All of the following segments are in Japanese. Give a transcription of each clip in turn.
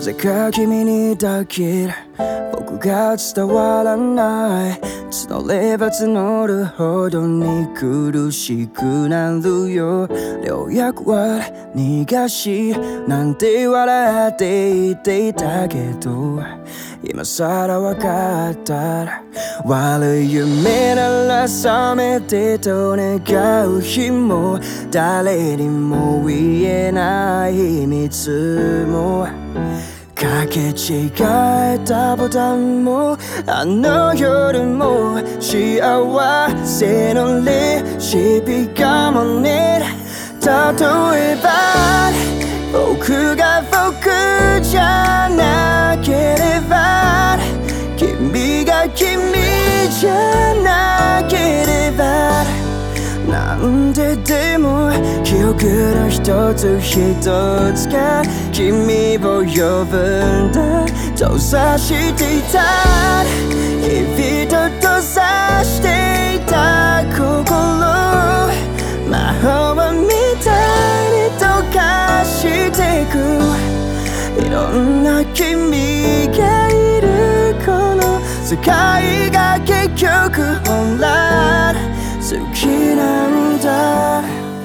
ぜか君にだけ僕が伝わらない。募れば募るほどに苦しくなるよ。良薬は逃がしなんて笑っていていたけど、今さらわかったら悪い夢なら覚めてと願う日も、誰にも言えない秘密も、かけ違えたボタンも、あの夜も幸せのレシピかもね。例えば僕が僕じゃなければ、君が君じゃなければ、なんででも記憶の一つ一つが君を呼ぶんだと察していた。日々と閉ざしていた心、魔法みたいに溶かしてく。いろんな君がいるこの世界が結局本来好きなんだ。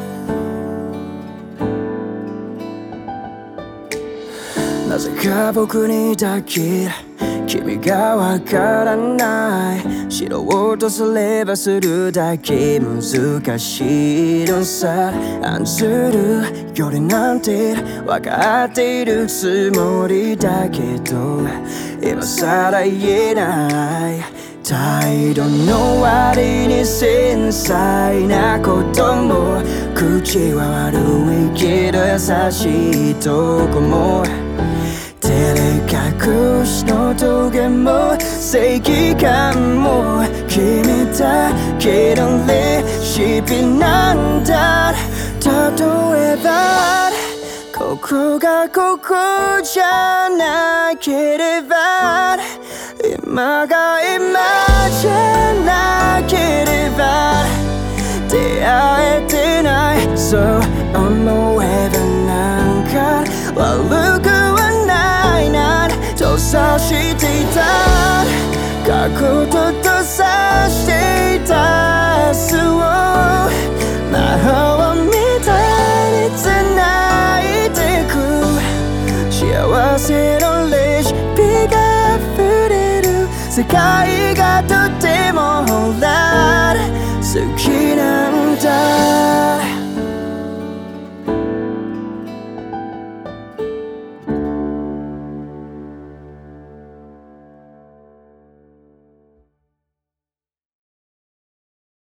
なぜか僕にだけ君がわからない。知ろうとすればするだけ難しいのさ。案ずるよりなんてわかっているつもりだけど、今さら言えない態度の割に繊細なことも、口は悪いけど優しいとこも、照れ隠しの棘も正義感も君だけのレシピなんだ。例えばここがここじゃなければ、今が今じゃなければ、出会えてないそう思えばなんか悪くはないなと察していた。過去と閉ざしていた明日を魔法みたいに繋いでく。幸せのレシピが溢れる世界がとてもほら好き